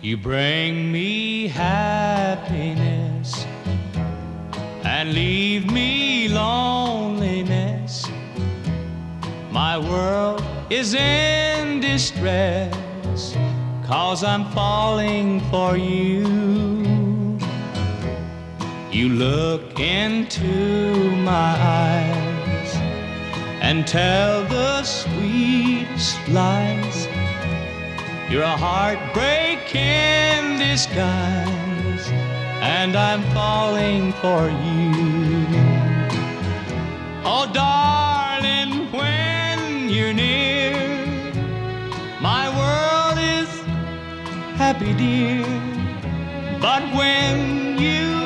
You bring me happiness and leave me loneliness. My world is in distress, 'cause I'm falling for you. You look into my eyes and tell the sweetest lies. You're a heartbreak in disguise, and I'm falling for you. Oh, darling, when you're near, my world is happy, dear. But when you